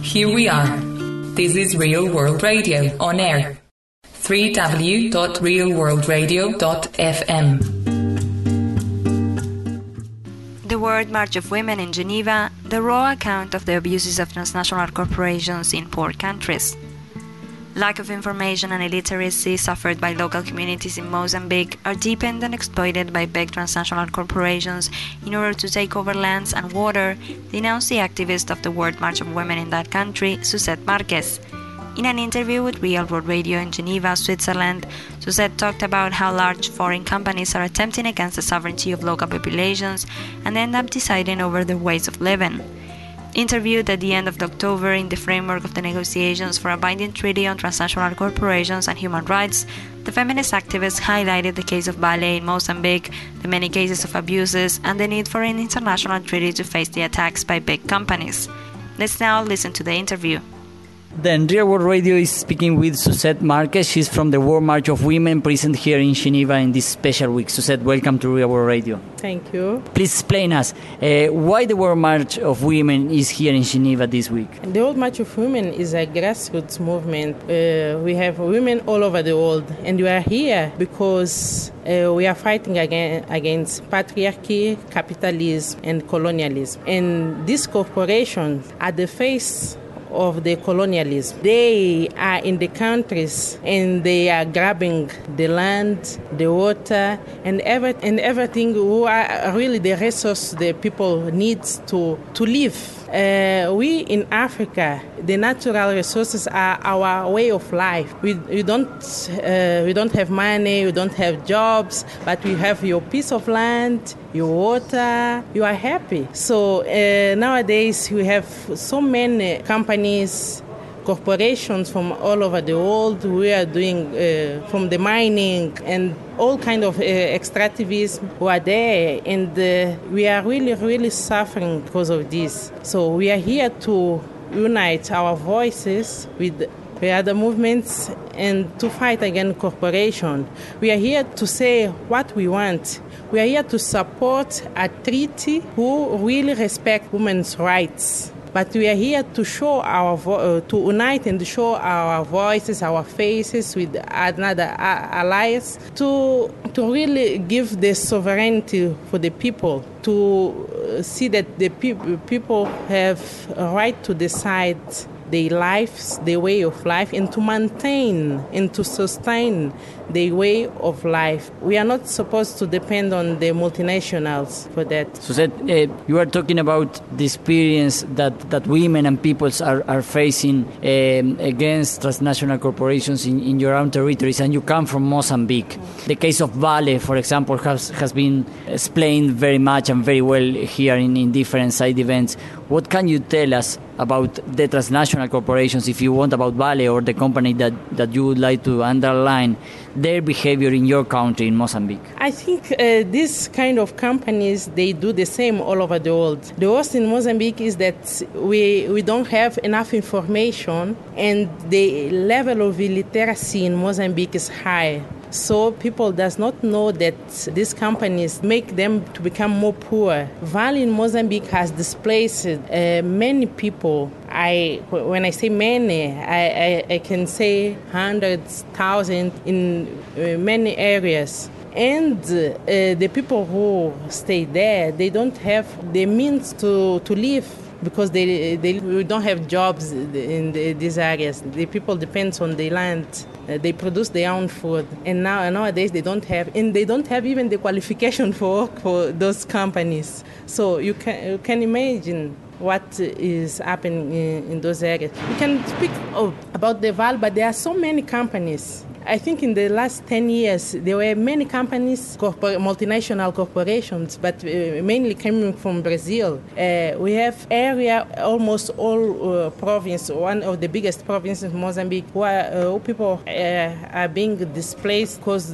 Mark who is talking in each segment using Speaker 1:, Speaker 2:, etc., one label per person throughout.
Speaker 1: here we are. This is Real World Radio on air. www.realworldradio.fm.
Speaker 2: The World March of Women in Geneva, the raw account of the abuses of transnational corporations in poor countries. Lack of information and illiteracy suffered by local communities in Mozambique are deepened and exploited by big transnational corporations in order to take over lands and water, denounced the activist of the World March of Women in that country, Suzette Marquez. In an interview with Real World Radio in Geneva, Switzerland, Suzette talked about how large foreign companies are attempting against the sovereignty of local populations and end up deciding over their ways of living. Interviewed at the end of October in the framework of the negotiations for a binding treaty on transnational corporations and human rights, the feminist activist highlighted the case of Vale in Mozambique, the many cases of abuses, and the need for an international treaty to face the attacks by big companies. Let's now listen to the interview.
Speaker 3: Then Real World Radio is speaking with Suzette Marquez. She's from the World March of Women, present here in Geneva in this special week. Suzette, welcome to Real World Radio.
Speaker 4: Thank you.
Speaker 3: Please explain us why the World March of Women is here in Geneva this week.
Speaker 4: The World March of Women is a grassroots movement. We have women all over the world, and we are here because we are fighting against patriarchy, capitalism, and colonialism. And these corporations are the face of the colonialism. They are in the countries and they are grabbing the land, the water, and everything who are really the resource the people need to live. We in Africa, the natural resources are our way of life. We don't have money, we don't have jobs, but we have your piece of land, your water, you are happy. So nowadays we have so many companies, corporations from all over the world. We are doing from the mining and all kind of extractivism who are there, and we are really suffering because of this. So we are here to unite our voices with other movements and to fight against corporation. We are here to say what we want. We are here to support a treaty who really respect women's rights. But we are here to show to unite and to show our voices, our faces with another allies, to really give the sovereignty for the people, to see that the people have a right to decide their lives, their way of life, and to maintain and to sustain their way of life. We are not supposed to depend on the multinationals for that.
Speaker 3: Suzette, you are talking about the experience that women and peoples are facing against transnational corporations in your own territories, and you come from Mozambique. The case of Vale, for example, has been explained very much and very well here in different side events. What can you tell us about the transnational corporations, if you want, about Vale or the company that you would like to underline their behavior in your country, in Mozambique?
Speaker 4: I think these kind of companies, they do the same all over the world. The worst in Mozambique is that we don't have enough information, and the level of illiteracy in Mozambique is high. So people does not know that these companies make them to become more poor. Vale in Mozambique has displaced many people. When I say many, I can say hundreds, thousands in many areas. And the people who stay there, they don't have the means to live, because they don't have jobs in these areas. The people depend on the land. They produce their own food. And nowadays they don't have even the qualification for work for those companies. So you can imagine what is happening in those areas. We can speak about the Vale, but there are so many companies. I think in the last 10 years, there were many companies, multinational corporations, but mainly coming from Brazil. We have almost all province, one of the biggest provinces in Mozambique, where people are being displaced because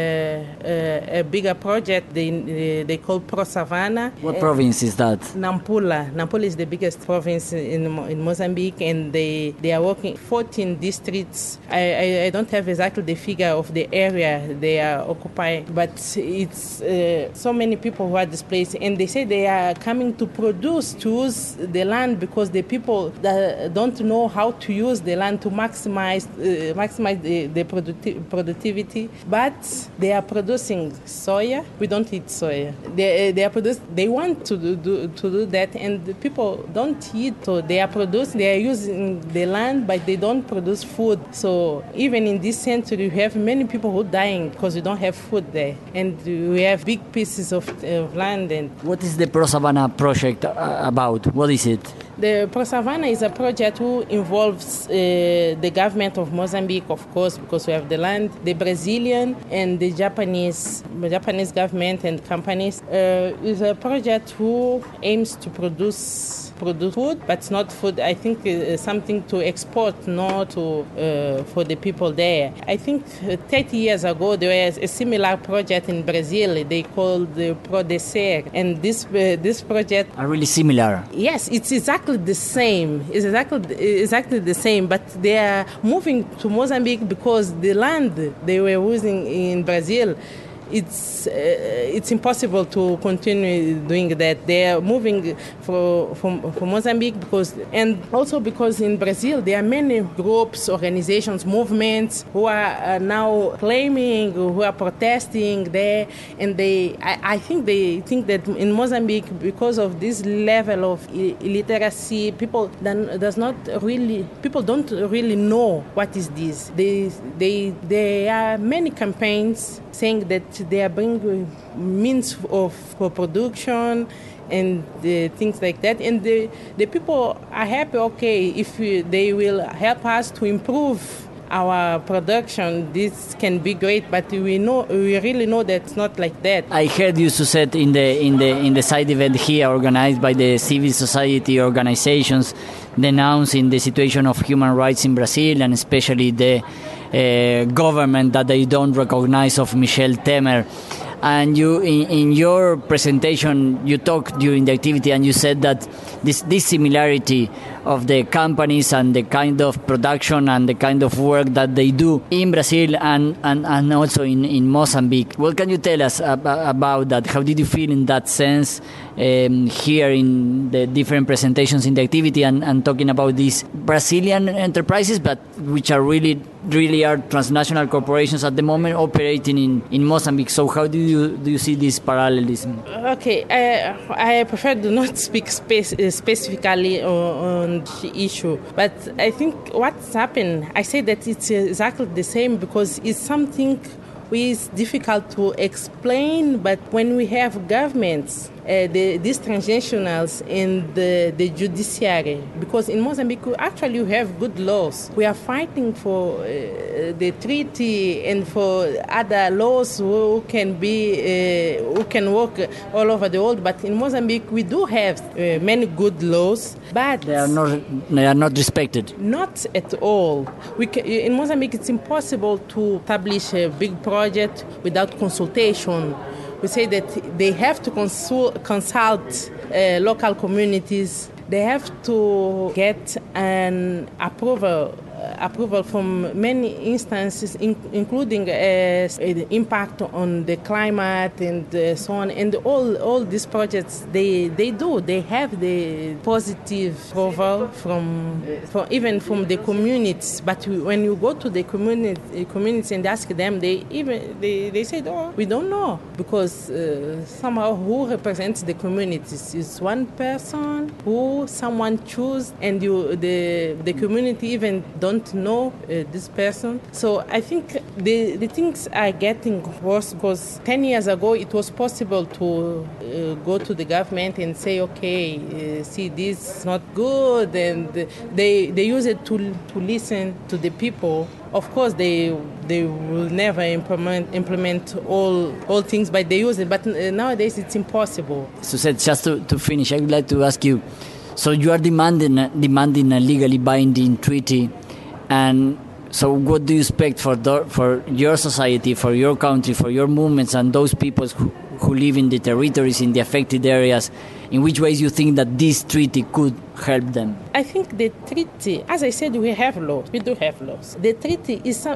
Speaker 4: a bigger project they call Pro Savana.
Speaker 3: What province is that?
Speaker 4: Nampula. Nampula is the biggest province in Mozambique, and they are working 14 districts. I don't have exact exactly the figure of the area they are occupying, but it's so many people who are displaced, and they say they are coming to use the land because the people that don't know how to use the land to maximize the productivity, but they are producing soya. We don't eat soya. They want to do that, and the people don't eat. So they are using the land, but they don't produce food. So even in this century, we have many people who are dying because we don't have food there, and we have big pieces of land. And
Speaker 3: what is the ProSavannah project about? What is it?
Speaker 4: The ProSavannah is a project who involves the government of Mozambique, of course, because we have the land, the Brazilian and the Japanese government and companies. Is a project who aims to produce food, but it's not food. I think something to export, not for the people there. I think 30 years ago there was a similar project in Brazil. They called the Prodecer, and this project
Speaker 3: are really similar.
Speaker 4: Yes, it's exactly the same. It's exactly the same. But they are moving to Mozambique because the land they were using in Brazil, it's impossible to continue doing that. They are moving from Mozambique because in Brazil there are many groups, organizations, movements who are now claiming, who are protesting there, and I think they think that in Mozambique, because of this level of illiteracy, people don't really know what is this. There are many campaigns saying that they are bringing means for production and things like that. And the people are happy, okay, if they will help us to improve our production, this can be great, but we really know that it's not like that.
Speaker 3: I heard you said in the side event here organized by the civil society organizations denouncing the situation of human rights in Brazil, and especially the government that they don't recognize of Michel Temer. And you, in your presentation, you talked during the activity, and you said that this similarity of the companies and the kind of production and the kind of work that they do in Brazil and also in Mozambique. What can you tell us about that? How did you feel in that sense here in the different presentations in the activity and talking about these Brazilian enterprises, but which are really are transnational corporations at the moment operating in Mozambique? So how do you see this parallelism?
Speaker 4: Okay, I prefer to not speak specifically on the issue, but I think what's happened, I say that it's exactly the same because it's something which is difficult to explain, but when we have governments, these transnationals in the judiciary, because in Mozambique actually we have good laws. We are fighting for the treaty and for other laws who can work all over the world. But in Mozambique we do have many good laws, but
Speaker 3: they are not respected.
Speaker 4: Not at all. In Mozambique it's impossible to establish a big project without consultation. We say that they have to consult local communities. They have to get an approval from many instances, including the impact on the climate and so on. And all these projects they have the positive approval from even from the communities. But when you go to the communities and ask them, they say, oh, we don't know, because somehow who represents the communities is one person who someone choose, and the community even don't know this person. So I think the things are getting worse, because 10 years ago it was possible to go to the government and say, okay, see, this is not good, and they use it to listen to the people. Of course, they will never implement all things, but they use it. But nowadays it's impossible.
Speaker 3: Suzette, just to finish, I would like to ask you, so you are demanding a legally binding treaty, and so what do you expect for your society, for your country, for your movements, and those people who live in the territories, in the affected areas? In which ways you think that this treaty could help them?
Speaker 4: I think the treaty, as I said, we have laws. We do have laws. The treaty is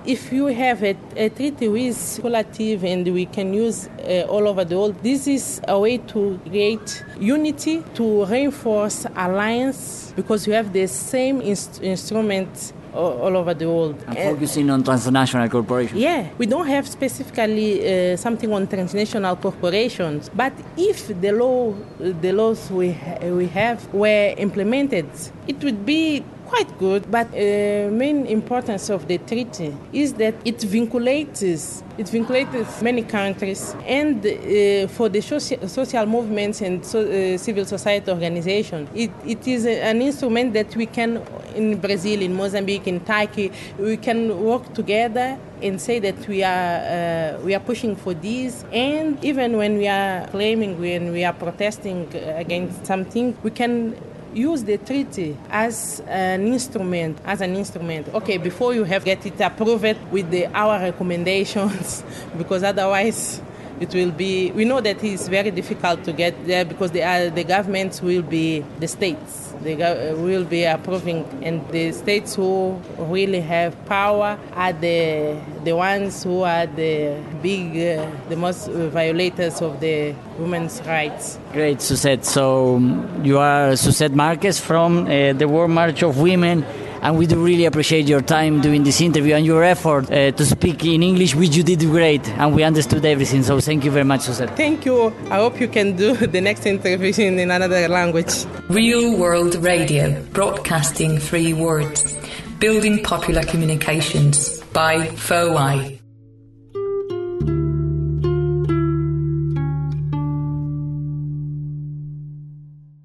Speaker 4: if you have a treaty which is cumulative and we can use all over the world, this is a way to create unity, to reinforce alliance, because you have the same instruments all over the world.
Speaker 3: And focusing on transnational corporations.
Speaker 4: Yeah, we don't have specifically something on transnational corporations, but if the laws we have were implemented, it would be quite good. But main importance of the treaty is that it vinculates many countries, and for the social movements and civil society organizations, it is an instrument that we can, in Brazil, in Mozambique, in Turkey, we can work together and say that we are pushing for this. And even when we are claiming, when we are protesting against something, we can use the treaty as an instrument. Okay, before you have get it approved with our recommendations, because otherwise it will be. We know that it's very difficult to get there because the governments will be the states. They will be approving, and the states who really have power are the ones who are the most violators of the women's rights.
Speaker 3: Great, Suzette. So you are Suzette Marquez from the World March of Women, and we do really appreciate your time doing this interview and your effort to speak in English, which you did great, and we understood everything. So thank you very much, Suzette.
Speaker 4: Thank you. I hope you can do the next interview in another language.
Speaker 1: Real World Radio, broadcasting 3 words, building popular communications by FOI.